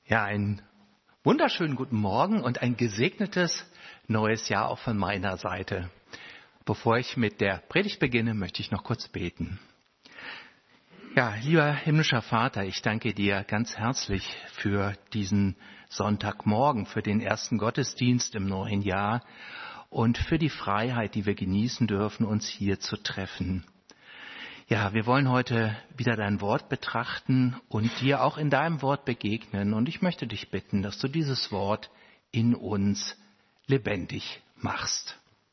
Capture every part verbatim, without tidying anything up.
Ja, einen wunderschönen guten Morgen und ein gesegnetes neues Jahr auch von meiner Seite. Bevor ich mit der Predigt beginne, möchte ich noch kurz beten. Ja, lieber himmlischer Vater, ich danke dir ganz herzlich für diesen Sonntagmorgen, für den ersten Gottesdienst im neuen Jahr und für die Freiheit, die wir genießen dürfen, uns hier zu treffen. Ja, wir wollen heute wieder dein Wort betrachten und dir auch in deinem Wort begegnen. Und ich möchte dich bitten, dass du dieses Wort in uns lebendig machst.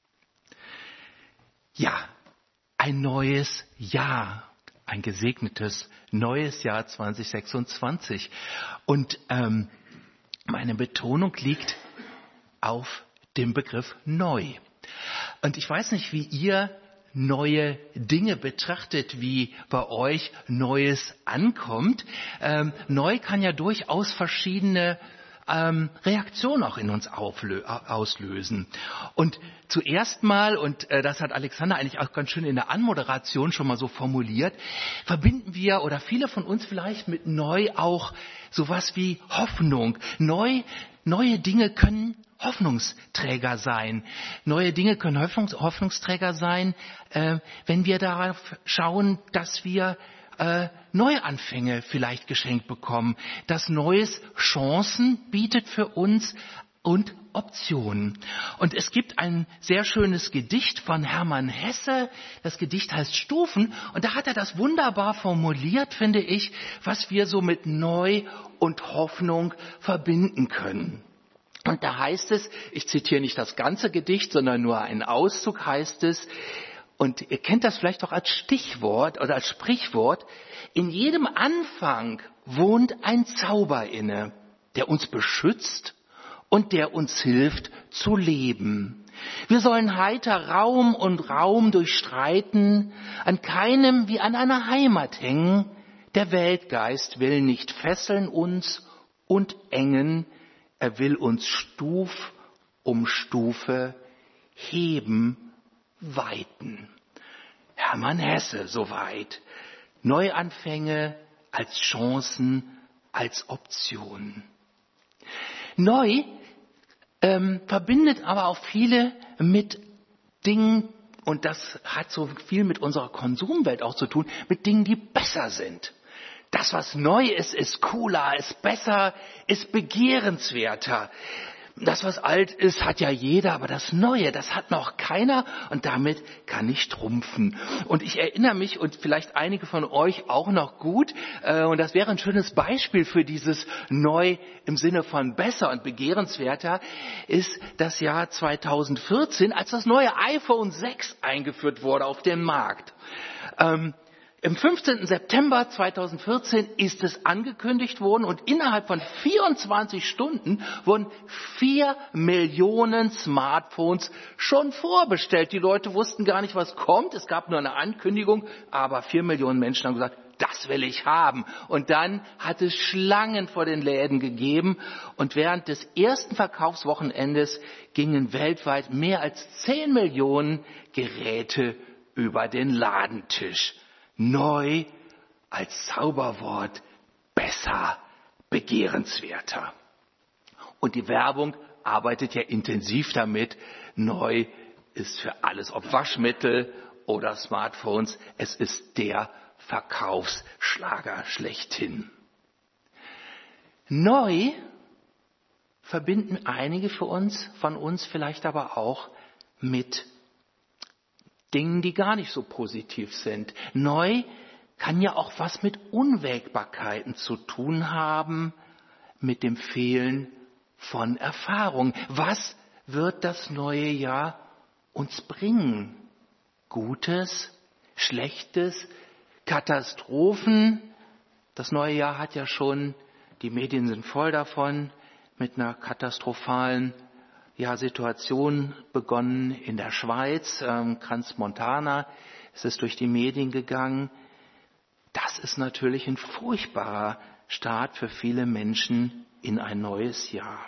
Ja, ein neues Jahr, ein gesegnetes neues Jahr zwanzig sechsundzwanzig. Und ähm, meine Betonung liegt auf dem Begriff neu. Und ich weiß nicht, wie ihr neue Dinge betrachtet, wie bei euch Neues ankommt. Ähm, neu kann ja durchaus verschiedene ähm, Reaktionen auch in uns auflö- auslösen. Und zuerst mal, und äh, das hat Alexander eigentlich auch ganz schön in der Anmoderation schon mal so formuliert, verbinden wir oder viele von uns vielleicht mit neu auch sowas wie Hoffnung. Neu, neue Dinge können Hoffnungsträger sein. Neue Dinge können Hoffnungs- Hoffnungsträger sein, äh, wenn wir darauf schauen, dass wir äh, Neuanfänge vielleicht geschenkt bekommen, dass Neues Chancen bietet für uns und Optionen. Und es gibt ein sehr schönes Gedicht von Hermann Hesse. Das Gedicht heißt Stufen. Und da hat er das wunderbar formuliert, finde ich, was wir so mit Neu und Hoffnung verbinden können. Und da heißt es, ich zitiere nicht das ganze Gedicht, sondern nur einen Auszug heißt es, und ihr kennt das vielleicht auch als Stichwort oder als Sprichwort, in jedem Anfang wohnt ein Zauber inne, der uns beschützt und der uns hilft zu leben. Wir sollen heiter Raum und Raum durchstreiten, an keinem wie an einer Heimat hängen. Der Weltgeist will nicht fesseln uns und engen, er will uns Stuf um Stufe heben, weiten. Hermann Hesse soweit. Neuanfänge als Chancen, als Optionen. Neu ähm, verbindet aber auch viele mit Dingen, und das hat so viel mit unserer Konsumwelt auch zu tun, mit Dingen, die besser sind. Das, was neu ist, ist cooler, ist besser, ist begehrenswerter. Das, was alt ist, hat ja jeder, aber das Neue, das hat noch keiner und damit kann ich trumpfen. Und ich erinnere mich und vielleicht einige von euch auch noch gut, äh, und das wäre ein schönes Beispiel für dieses Neu im Sinne von besser und begehrenswerter, ist das Jahr zweitausendvierzehn, als das neue iPhone sechs eingeführt wurde auf den Markt. Ähm, Im fünfzehnten September zweitausendvierzehn ist es angekündigt worden und innerhalb von vierundzwanzig Stunden wurden vier Millionen Smartphones schon vorbestellt. Die Leute wussten gar nicht, was kommt. Es gab nur eine Ankündigung, aber vier Millionen Menschen haben gesagt, das will ich haben. Und dann hat es Schlangen vor den Läden gegeben und während des ersten Verkaufswochenendes gingen weltweit mehr als zehn Millionen Geräte über den Ladentisch. Neu als Zauberwort, besser, begehrenswerter. Und die Werbung arbeitet ja intensiv damit. Neu ist für alles, ob Waschmittel oder Smartphones, es ist der Verkaufsschlager schlechthin. Neu verbinden einige für uns, von uns vielleicht aber auch mit Dingen, die gar nicht so positiv sind. Neu kann ja auch was mit Unwägbarkeiten zu tun haben, mit dem Fehlen von Erfahrung. Was wird das neue Jahr uns bringen? Gutes, Schlechtes, Katastrophen? Das neue Jahr hat ja schon, die Medien sind voll davon, mit einer katastrophalen Ja, Situation begonnen in der Schweiz, ähm, Crans-Montana, es ist durch die Medien gegangen. Das ist natürlich ein furchtbarer Start für viele Menschen in ein neues Jahr.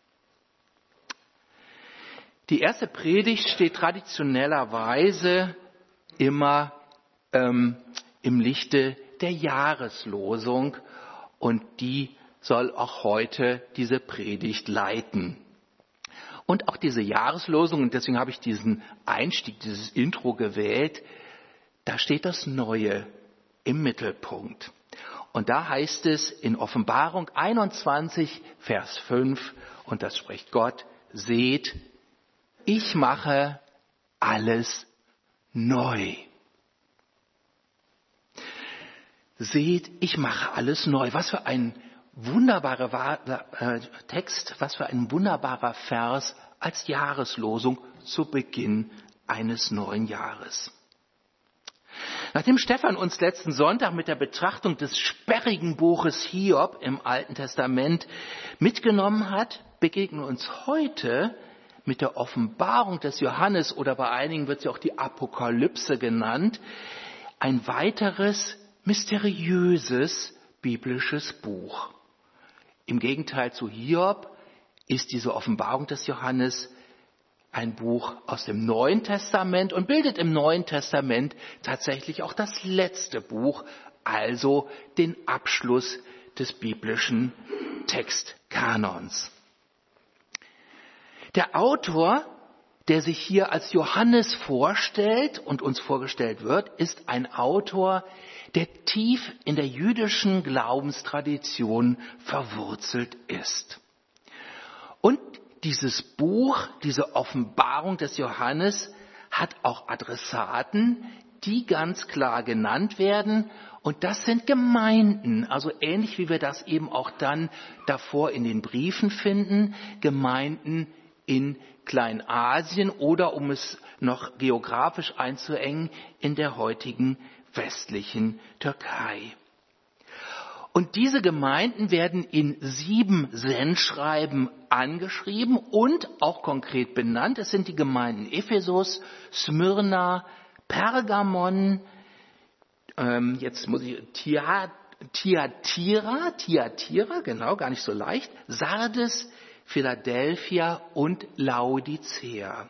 Die erste Predigt steht traditionellerweise immer ähm, im Lichte der Jahreslosung und die soll auch heute diese Predigt leiten. Und auch diese Jahreslosung, und deswegen habe ich diesen Einstieg, dieses Intro gewählt, da steht das Neue im Mittelpunkt. Und da heißt es in Offenbarung einundzwanzig, Vers fünf, und das spricht Gott, seht, ich mache alles neu. Seht, ich mache alles neu. Was für ein wunderbarer Text, was für ein wunderbarer Vers als Jahreslosung zu Beginn eines neuen Jahres. Nachdem Stefan uns letzten Sonntag mit der Betrachtung des sperrigen Buches Hiob im Alten Testament mitgenommen hat, begegnen uns heute mit der Offenbarung des Johannes, oder bei einigen wird sie auch die Apokalypse genannt, ein weiteres mysteriöses biblisches Buch. Im Gegenteil zu Hiob ist diese Offenbarung des Johannes ein Buch aus dem Neuen Testament und bildet im Neuen Testament tatsächlich auch das letzte Buch, also den Abschluss des biblischen Textkanons. Der Autor, der sich hier als Johannes vorstellt und uns vorgestellt wird, ist ein Autor, der tief in der jüdischen Glaubenstradition verwurzelt ist. Und dieses Buch, diese Offenbarung des Johannes, hat auch Adressaten, die ganz klar genannt werden. Und das sind Gemeinden, also ähnlich wie wir das eben auch dann davor in den Briefen finden, Gemeinden in Kleinasien oder, um es noch geografisch einzuengen, in der heutigen westlichen Türkei. Und diese Gemeinden werden in sieben Sendschreiben angeschrieben und auch konkret benannt. Es sind die Gemeinden Ephesus, Smyrna, Pergamon, ähm, jetzt muss ich, Thyatira, Thyatira, genau, gar nicht so leicht, Sardes, Philadelphia und Laodicea.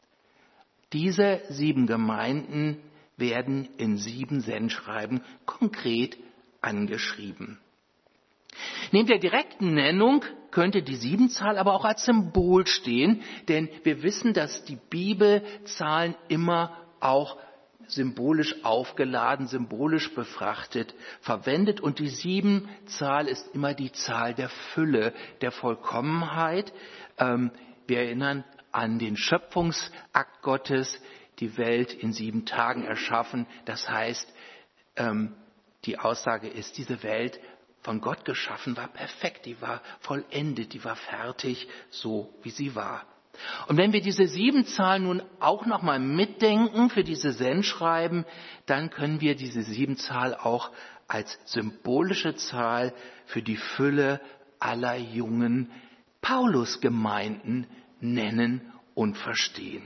Diese sieben Gemeinden werden in sieben Sendschreiben konkret angeschrieben. Neben der direkten Nennung könnte die Siebenzahl aber auch als Symbol stehen, denn wir wissen, dass die Bibel Zahlen immer auch symbolisch aufgeladen, symbolisch befrachtet verwendet, und die Siebenzahl ist immer die Zahl der Fülle, der Vollkommenheit. Ähm, wir erinnern an den Schöpfungsakt Gottes, die Welt in sieben Tagen erschaffen. Das heißt, ähm, die Aussage ist, diese Welt von Gott geschaffen war perfekt, die war vollendet, die war fertig, so wie sie war. Und wenn wir diese sieben Zahlen nun auch nochmal mitdenken für diese Sendschreiben, dann können wir diese sieben Zahl auch als symbolische Zahl für die Fülle aller jungen Paulusgemeinden nennen und verstehen.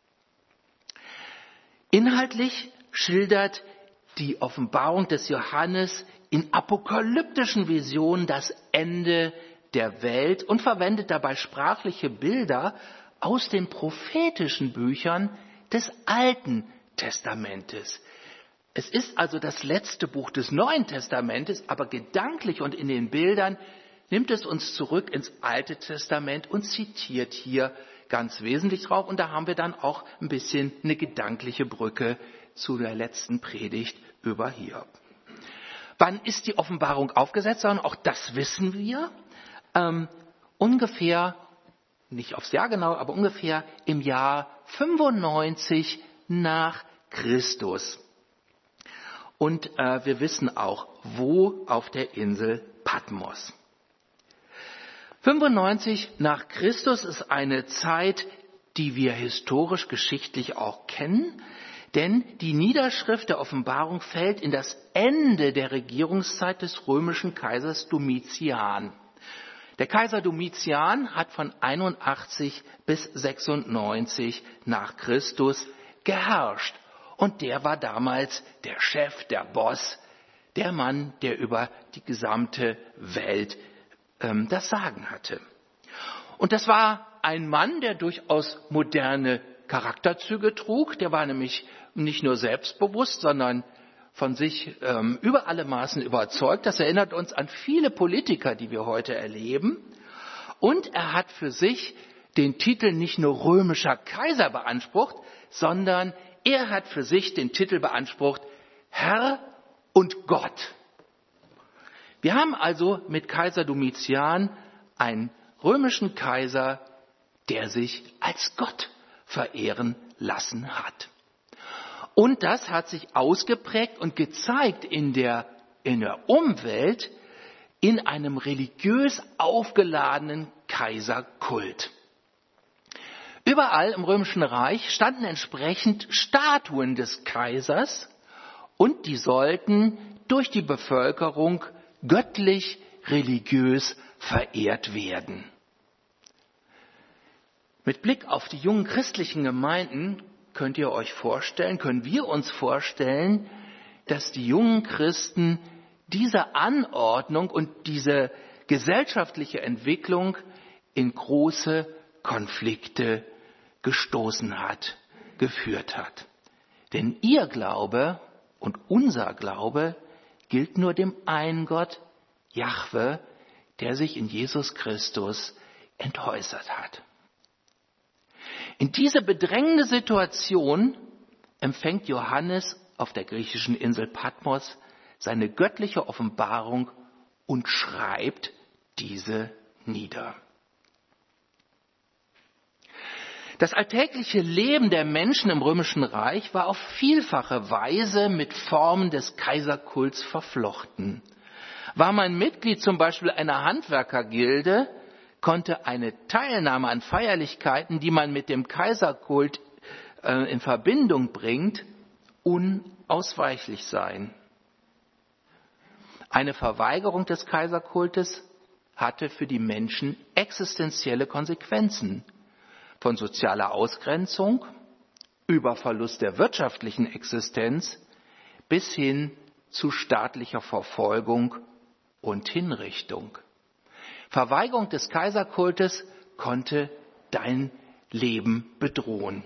Inhaltlich schildert die Offenbarung des Johannes in apokalyptischen Visionen das Ende der Welt und verwendet dabei sprachliche Bilder aus den prophetischen Büchern des Alten Testamentes. Es ist also das letzte Buch des Neuen Testamentes, aber gedanklich und in den Bildern nimmt es uns zurück ins Alte Testament und zitiert hier ganz wesentlich drauf. Und da haben wir dann auch ein bisschen eine gedankliche Brücke zu der letzten Predigt über Hiob. Wann ist die Offenbarung aufgesetzt worden? Auch das wissen wir. Ähm, ungefähr, nicht aufs Jahr genau, aber ungefähr im Jahr fünfundneunzig nach Christus. Und äh, wir wissen auch, wo auf der Insel Patmos. fünfundneunzig nach Christus ist eine Zeit, die wir historisch geschichtlich auch kennen, denn die Niederschrift der Offenbarung fällt in das Ende der Regierungszeit des römischen Kaisers Domitian. Der Kaiser Domitian hat von einundachtzig bis sechsundneunzig nach Christus geherrscht. Und der war damals der Chef, der Boss, der Mann, der über die gesamte Welt ähm, das Sagen hatte. Und das war ein Mann, der durchaus moderne Charakterzüge trug. Der war nämlich nicht nur selbstbewusst, sondern von sich ähm, über alle Maßen überzeugt. Das erinnert uns an viele Politiker, die wir heute erleben. Und er hat für sich den Titel nicht nur römischer Kaiser beansprucht, sondern er hat für sich den Titel beansprucht, Herr und Gott. Wir haben also mit Kaiser Domitian einen römischen Kaiser, der sich als Gott verehren lassen hat. Und das hat sich ausgeprägt und gezeigt in der, in der Umwelt in einem religiös aufgeladenen Kaiserkult. Überall im Römischen Reich standen entsprechend Statuen des Kaisers und die sollten durch die Bevölkerung göttlich religiös verehrt werden. Mit Blick auf die jungen christlichen Gemeinden könnt ihr euch vorstellen, können wir uns vorstellen, dass die jungen Christen diese Anordnung und diese gesellschaftliche Entwicklung in große Konflikte gestoßen hat, geführt hat. Denn ihr Glaube und unser Glaube gilt nur dem einen Gott, Jahwe, der sich in Jesus Christus entäußert hat. In diese bedrängende Situation empfängt Johannes auf der griechischen Insel Patmos seine göttliche Offenbarung und schreibt diese nieder. Das alltägliche Leben der Menschen im Römischen Reich war auf vielfache Weise mit Formen des Kaiserkults verflochten. War man Mitglied zum Beispiel einer Handwerkergilde, konnte eine Teilnahme an Feierlichkeiten, die man mit dem Kaiserkult äh, in Verbindung bringt, unausweichlich sein. Eine Verweigerung des Kaiserkultes hatte für die Menschen existenzielle Konsequenzen. Von sozialer Ausgrenzung über Verlust der wirtschaftlichen Existenz bis hin zu staatlicher Verfolgung und Hinrichtung. Verweigerung des Kaiserkultes konnte dein Leben bedrohen.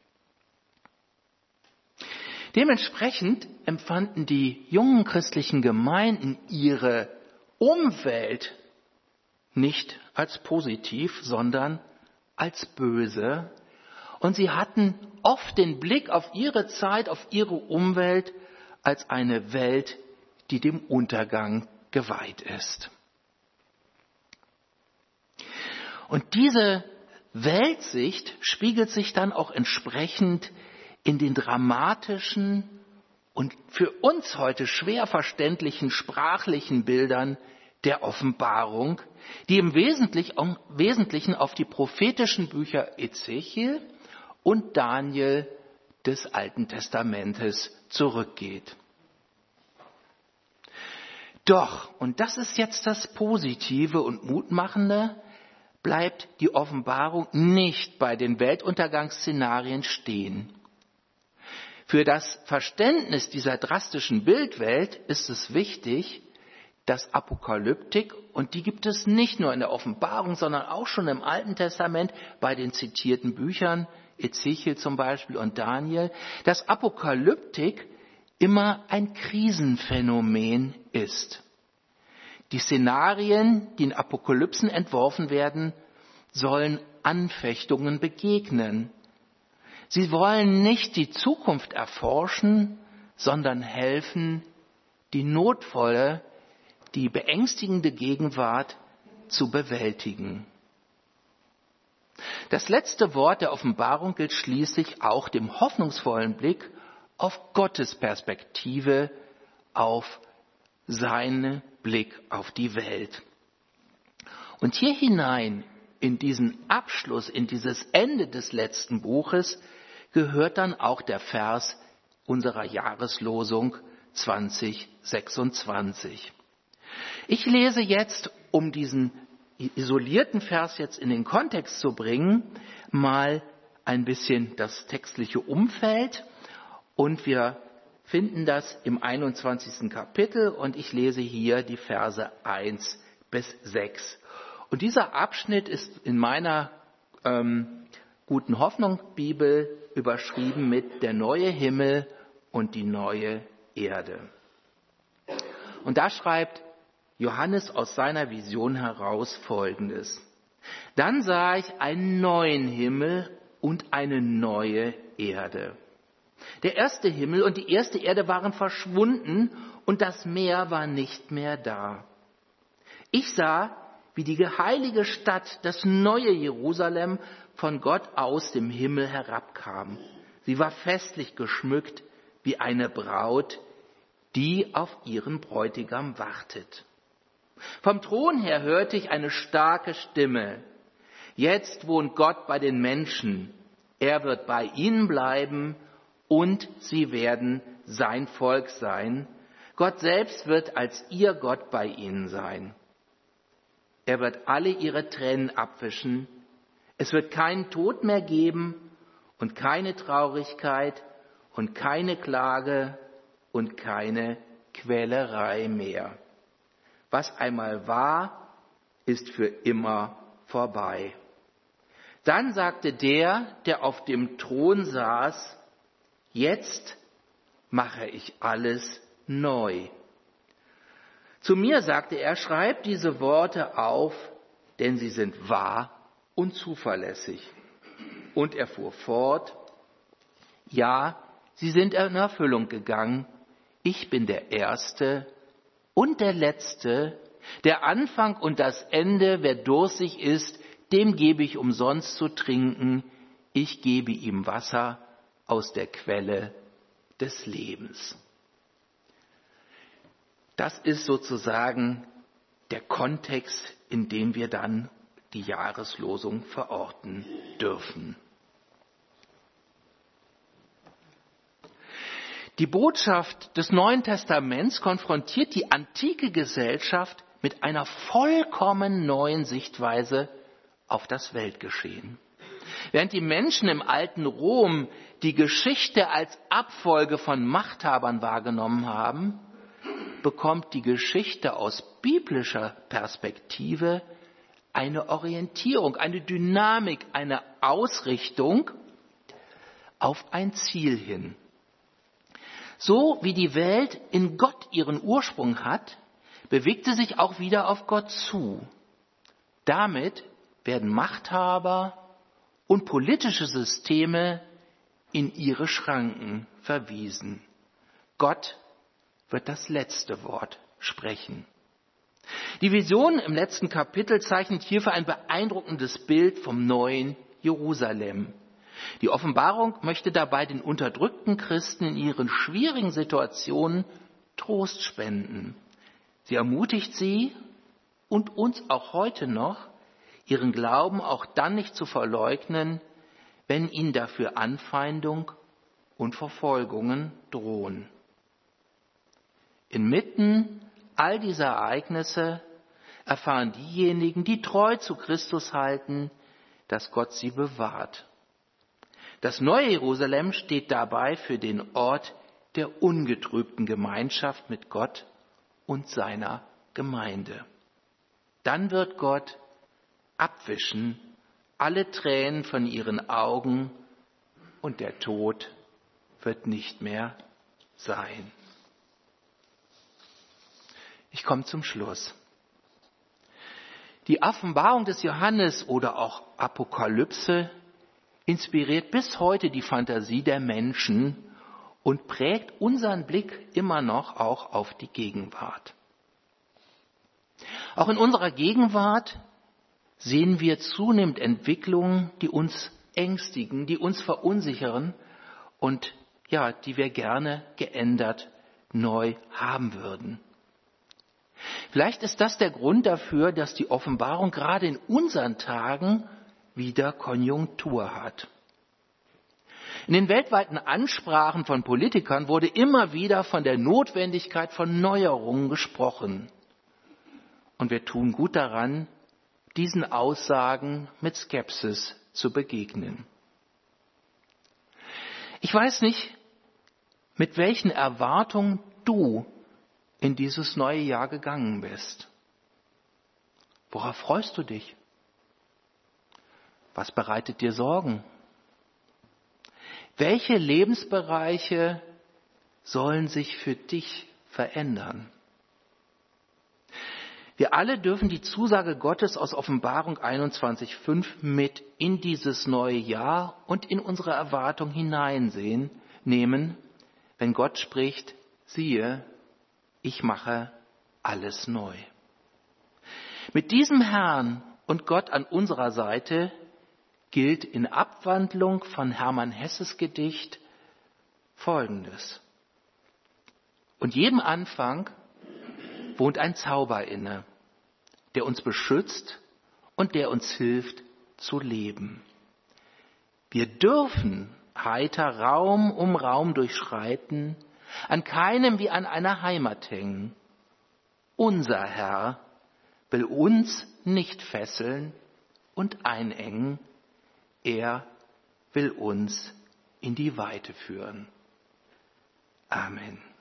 Dementsprechend empfanden die jungen christlichen Gemeinden ihre Umwelt nicht als positiv, sondern als böse. Und sie hatten oft den Blick auf ihre Zeit, auf ihre Umwelt als eine Welt, die dem Untergang geweiht ist. Und diese Weltsicht spiegelt sich dann auch entsprechend in den dramatischen und für uns heute schwer verständlichen sprachlichen Bildern der Offenbarung, die im Wesentlichen auf die prophetischen Bücher Ezechiel und Daniel des Alten Testamentes zurückgeht. Doch, und das ist jetzt das Positive und Mutmachende, bleibt die Offenbarung nicht bei den Weltuntergangsszenarien stehen. Für das Verständnis dieser drastischen Bildwelt ist es wichtig, dass Apokalyptik, und die gibt es nicht nur in der Offenbarung, sondern auch schon im Alten Testament bei den zitierten Büchern, Ezechiel zum Beispiel und Daniel, dass Apokalyptik immer ein Krisenphänomen ist. Die Szenarien, die in Apokalypsen entworfen werden, sollen Anfechtungen begegnen. Sie wollen nicht die Zukunft erforschen, sondern helfen, die notvolle, die beängstigende Gegenwart zu bewältigen. Das letzte Wort der Offenbarung gilt schließlich auch dem hoffnungsvollen Blick auf Gottes Perspektive, auf seinen Blick auf die Welt. Und hier hinein, in diesen Abschluss, in dieses Ende des letzten Buches, gehört dann auch der Vers unserer Jahreslosung zwanzig sechsundzwanzig. Ich lese jetzt, um diesen isolierten Vers jetzt in den Kontext zu bringen, mal ein bisschen das textliche Umfeld, und wir finden das im einundzwanzigsten Kapitel, und ich lese hier die Verse eins bis sechs. Und dieser Abschnitt ist in meiner ähm, Guten Hoffnung Bibel überschrieben mit der neue Himmel und die neue Erde. Und da schreibt Johannes aus seiner Vision heraus Folgendes. Dann sah ich einen neuen Himmel und eine neue Erde. Der erste Himmel und die erste Erde waren verschwunden und das Meer war nicht mehr da. Ich sah, wie die heilige Stadt, das neue Jerusalem, von Gott aus dem Himmel herabkam. Sie war festlich geschmückt wie eine Braut, die auf ihren Bräutigam wartet. Vom Thron her hörte ich eine starke Stimme. Jetzt wohnt Gott bei den Menschen. Er wird bei ihnen bleiben und sie werden sein Volk sein. Gott selbst wird als ihr Gott bei ihnen sein. Er wird alle ihre Tränen abwischen. Es wird keinen Tod mehr geben und keine Traurigkeit und keine Klage und keine Quälerei mehr. Was einmal war, ist für immer vorbei. Dann sagte der, der auf dem Thron saß, jetzt mache ich alles neu. Zu mir sagte er, schreib diese Worte auf, denn sie sind wahr und zuverlässig. Und er fuhr fort, ja, sie sind in Erfüllung gegangen. Ich bin der Erste und der Letzte, der Anfang und das Ende. Wer durstig ist, dem gebe ich umsonst zu trinken. Ich gebe ihm Wasser aus der Quelle des Lebens. Das ist sozusagen der Kontext, in dem wir dann die Jahreslosung verorten dürfen. Die Botschaft des Neuen Testaments konfrontiert die antike Gesellschaft mit einer vollkommen neuen Sichtweise auf das Weltgeschehen. Während die Menschen im alten Rom die Geschichte als Abfolge von Machthabern wahrgenommen haben, bekommt die Geschichte aus biblischer Perspektive eine Orientierung, eine Dynamik, eine Ausrichtung auf ein Ziel hin. So wie die Welt in Gott ihren Ursprung hat, bewegt sie sich auch wieder auf Gott zu. Damit werden Machthaber und politische Systeme in ihre Schranken verwiesen. Gott wird das letzte Wort sprechen. Die Vision im letzten Kapitel zeichnet hierfür ein beeindruckendes Bild vom neuen Jerusalem. Die Offenbarung möchte dabei den unterdrückten Christen in ihren schwierigen Situationen Trost spenden. Sie ermutigt sie und uns auch heute noch, ihren Glauben auch dann nicht zu verleugnen, wenn ihnen dafür Anfeindung und Verfolgungen drohen. Inmitten all dieser Ereignisse erfahren diejenigen, die treu zu Christus halten, dass Gott sie bewahrt. Das neue Jerusalem steht dabei für den Ort der ungetrübten Gemeinschaft mit Gott und seiner Gemeinde. Dann wird Gott abwischen alle Tränen von ihren Augen und der Tod wird nicht mehr sein. Ich komme zum Schluss. Die Offenbarung des Johannes oder auch Apokalypse inspiriert bis heute die Fantasie der Menschen und prägt unseren Blick immer noch auch auf die Gegenwart. Auch in unserer Gegenwart sehen wir zunehmend Entwicklungen, die uns ängstigen, die uns verunsichern und ja, die wir gerne geändert neu haben würden. Vielleicht ist das der Grund dafür, dass die Offenbarung gerade in unseren Tagen wieder Konjunktur hat. In den weltweiten Ansprachen von Politikern wurde immer wieder von der Notwendigkeit von Neuerungen gesprochen. Und wir tun gut daran, diesen Aussagen mit Skepsis zu begegnen. Ich weiß nicht, mit welchen Erwartungen du in dieses neue Jahr gegangen bist. Worauf freust du dich? Was bereitet dir Sorgen? Welche Lebensbereiche sollen sich für dich verändern. Wir alle dürfen die Zusage Gottes aus Offenbarung einundzwanzig fünf mit in dieses neue Jahr und in unsere Erwartung hineinsehen, nehmen, wenn Gott spricht, siehe, ich mache alles neu. Mit diesem Herrn und Gott an unserer Seite gilt in Abwandlung von Hermann Hesses Gedicht Folgendes. Und jedem Anfang wohnt ein Zauber inne, der uns beschützt und der uns hilft zu leben. Wir dürfen heiter Raum um Raum durchschreiten, an keinem wie an einer Heimat hängen. Unser Herr will uns nicht fesseln und einengen, er will uns in die Weite führen. Amen.